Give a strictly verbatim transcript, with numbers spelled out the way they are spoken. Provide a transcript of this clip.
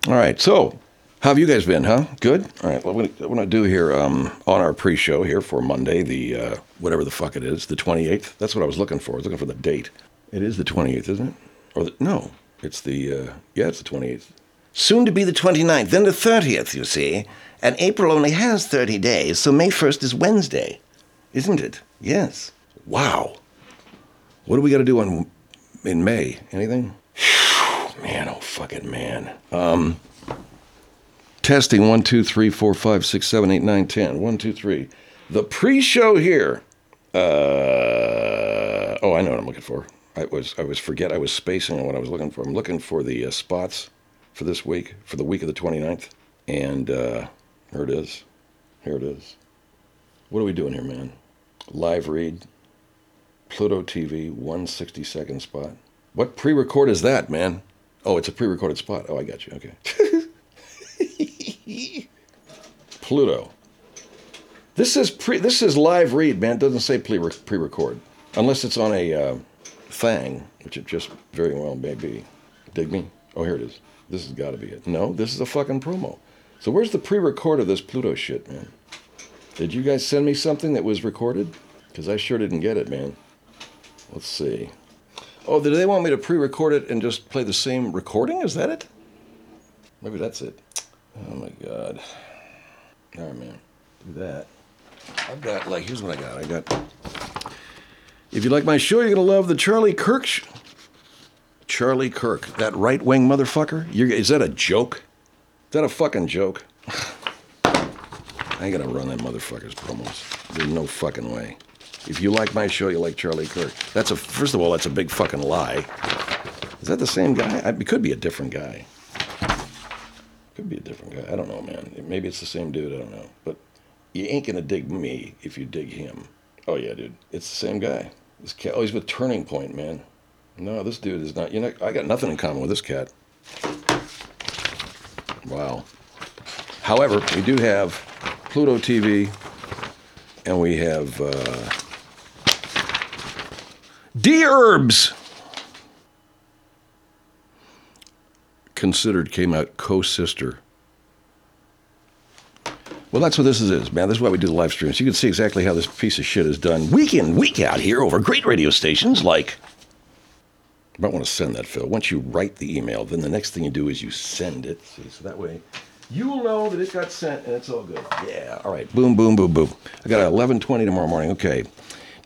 All right, so how have you guys been, huh? Good? All right, well, what I want to do here um, on our pre-show here for Monday, the uh, whatever the fuck it is, the twenty-eighth. That's what I was looking for. I was looking for the date. It is the twenty-eighth, isn't it? Or the, no, it's the, uh, yeah, it's the twenty-eighth. Soon to be the twenty-ninth, then the thirtieth, you see. And April only has thirty days, so May first is Wednesday, isn't it? Yes. Wow. What do we got to do on in May? Anything? Man, oh fucking man. Um, testing one, two, three, four, five, six, seven, eight, nine, ten. One, two, three. The pre-show here. Uh, oh, I know what I'm looking for. I was I was forget I was spacing on what I was looking for. I'm looking for the uh, spots for this week, for the week of the twenty-ninth. And uh, here it is. Here it is. What are we doing here, man? Live read. Pluto T V, one sixty-second spot. What pre-record is that, man? Oh, it's a pre-recorded spot. Oh, I got you. Okay. Pluto. This is pre. This is live read, man. It doesn't say pre-record. Unless it's on a uh, thing, which it just very well may be. Dig me? Oh, here it is. This has got to be it. No, this is a fucking promo. So where's the pre-record of this Pluto shit, man? Did you guys send me something that was recorded? Because I sure didn't get it, man. Let's see. Oh, do they want me to pre-record it and just play the same recording? Is that it? Maybe that's it. Oh, my God. All right, man. Do that. I've got, like, here's what I got. I got, if you like my show, you're going to love the Charlie Kirk sh- Charlie Kirk, that right-wing motherfucker? You're, is that a joke? Is that a fucking joke? I ain't going to run that motherfucker's promos. There's no fucking way. If you like my show, you like Charlie Kirk. That's a, first of all, that's a big fucking lie. Is that the same guy? I, it could be a different guy. Could be a different guy. I don't know, man. Maybe it's the same dude. I don't know. But you ain't gonna dig me if you dig him. Oh, yeah, dude. It's the same guy. This cat, oh, he's with Turning Point, man. No, this dude is not, you know, I got nothing in common with this cat. Wow. However, we do have Pluto T V, and we have, uh, D-Herbs, considered came out co-sister. Well, that's what this is, man. This is why we do the live streams. You can see exactly how this piece of shit is done week in, week out here over great radio stations like... You might want to send that, Phil. Once you write the email, then the next thing you do is you send it. See, so that way you will know that it got sent and it's all good. Yeah, all right. Boom, boom, boom, boom. I got eleven twenty tomorrow morning. Okay.